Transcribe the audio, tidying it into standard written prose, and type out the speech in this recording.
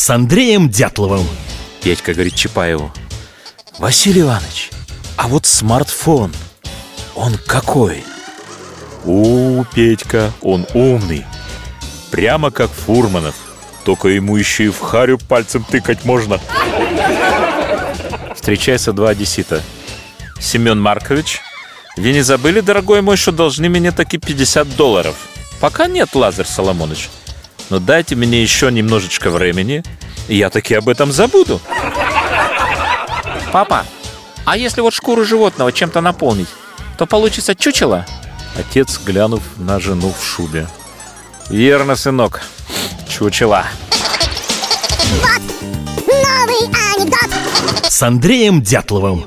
с Андреем Дятловым. Петька говорит Чапаеву: Василий Иванович, а вот смартфон, он какой? Петька, он умный. Прямо как Фурманов. Только ему еще и в харю пальцем тыкать можно. Встречаются два одессита. Семен Маркович, вы не забыли, дорогой мой, что должны мне таки $50? Пока нет, Лазарь Соломонович. Но дайте мне еще немножечко времени, и я таки об этом забуду. Папа, а если вот шкуру животного чем-то наполнить, то получится чучело? Отец, глянув на жену в шубе: верно, сынок, чучело. Вот новый анекдот С Андреем Дятловым.